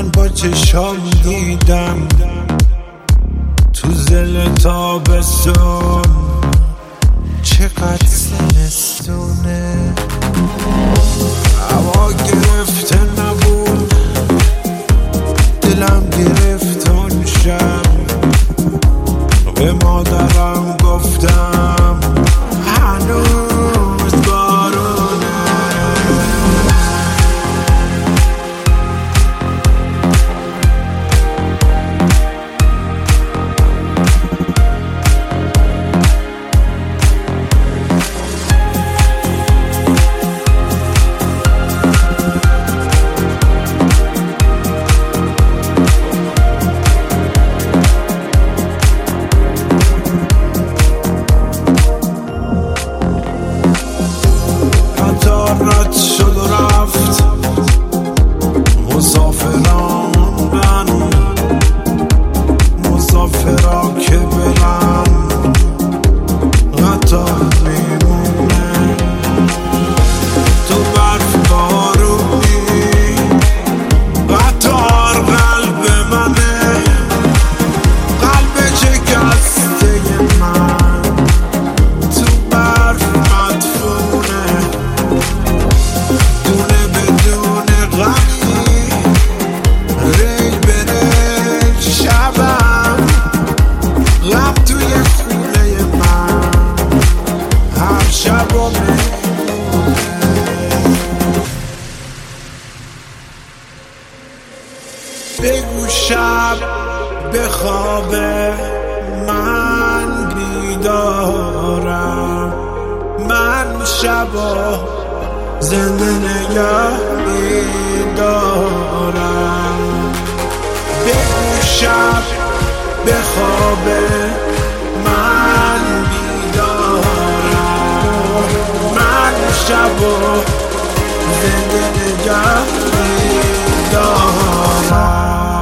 من با چشام دیدم تو زل تابستون چقدر زمستونه. هوا گرفته نبود، دلم گرفت اون شب. به مادرم گفتم هنوز بارونه. رد شد و رفت مسافران، مسافرا که برن قطار میمونه. تو برف بارونی قطار قلب منه، قلب شکسته من تو برف مدفونه. دونه بدون غمی ریل بره شبم، غم توی خونه من هر شب و بگو شب بخوابه من بیدارم، من شبا زنده نگه می‌دارم. بگو شب بخوابه من بیدارم، من شبا زنده نگه می‌دارم.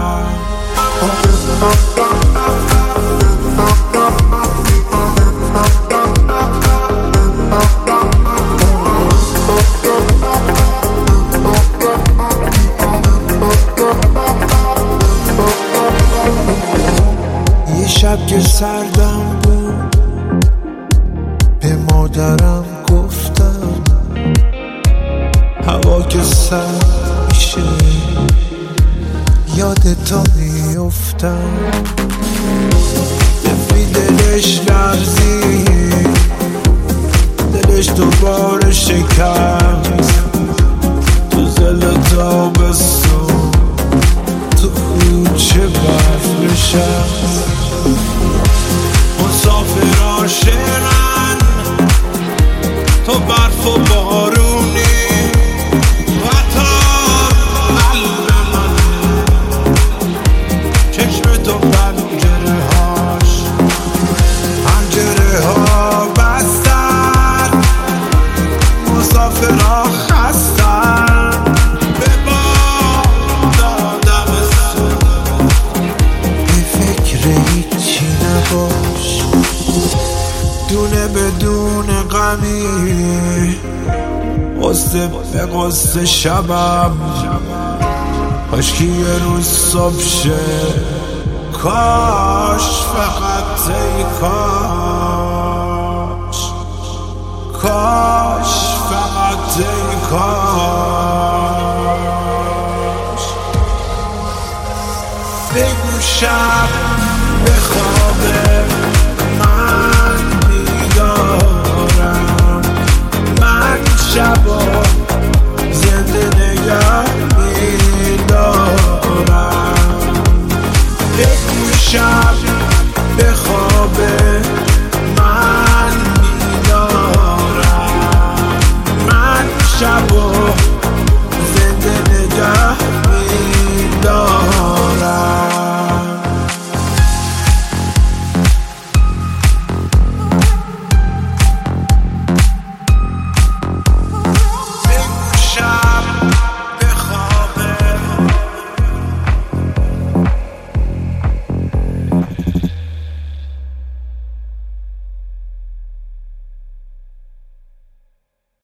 شب که سردم بود به مادرم گفتم هوا که سرد میشه یادتا میفتم. دفی دلش لرزید، دلش دوباره شکست تو زل تابستون، تو کوچه برف نشست. مسافرا شعرن تو برف و بارونی، قطار قلب منه، چشم تو پنجره ها بستن، مسافرا خستن به باد دمستون. بی فکر هیچی نباش، دونه بدون غمی، قصه به قصه شبم، کاشکی یه روز صبح شه، کاش فقط ای کاش، کاش فقط ای کاش. بگو شب